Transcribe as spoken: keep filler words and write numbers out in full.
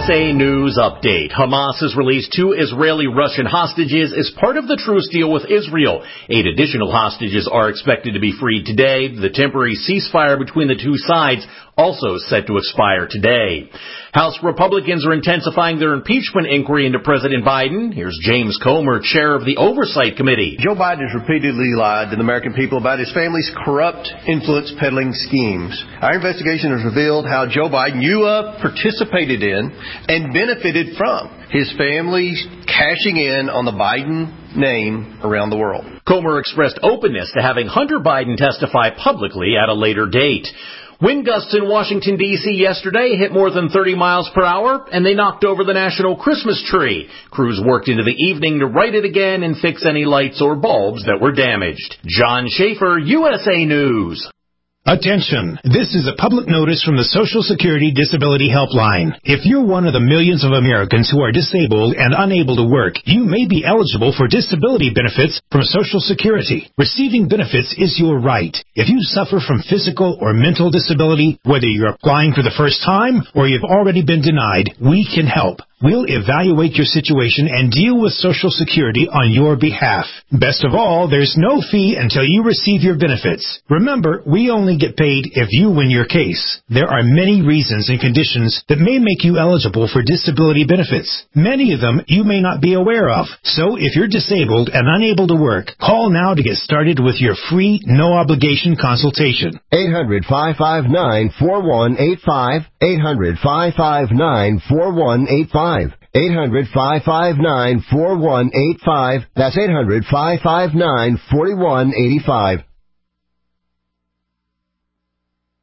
S A News Update. Hamas has released two Israeli-Russian hostages as part of the truce deal with Israel. Eight additional hostages are expected to be freed today. The temporary ceasefire between the two sides also set to expire today. House Republicans are intensifying their impeachment inquiry into President Biden. Here's James Comer, chair of the Oversight Committee. Joe Biden has repeatedly lied to the American people about his family's corrupt influence peddling schemes. Our investigation has revealed how Joe Biden, you uh, participated in and benefited from his family cashing in on the Biden name around the world. Comer expressed openness to having Hunter Biden testify publicly at a later date. Wind gusts in Washington, D C yesterday hit more than thirty miles per hour, and they knocked over the national Christmas tree. Crews worked into the evening to right it again and fix any lights or bulbs that were damaged. John Schaefer, U S A News. Attention! This is a public notice from the Social Security Disability Helpline. If you're one of the millions of Americans who are disabled and unable to work, you may be eligible for disability benefits from Social Security. Receiving benefits is your right. If you suffer from physical or mental disability, whether you're applying for the first time or you've already been denied, we can help. We'll evaluate your situation and deal with Social Security on your behalf. Best of all, there's no fee until you receive your benefits. Remember, we only get paid if you win your case. There are many reasons and conditions that may make you eligible for disability benefits. Many of them you may not be aware of. So if you're disabled and unable to work, call now to get started with your free, no-obligation consultation. eight hundred, five five nine, four one eight five. eight hundred, five five nine, four one eight five. eight hundred, five five nine, four one eight five. That's eight hundred, five five nine, four one eight five.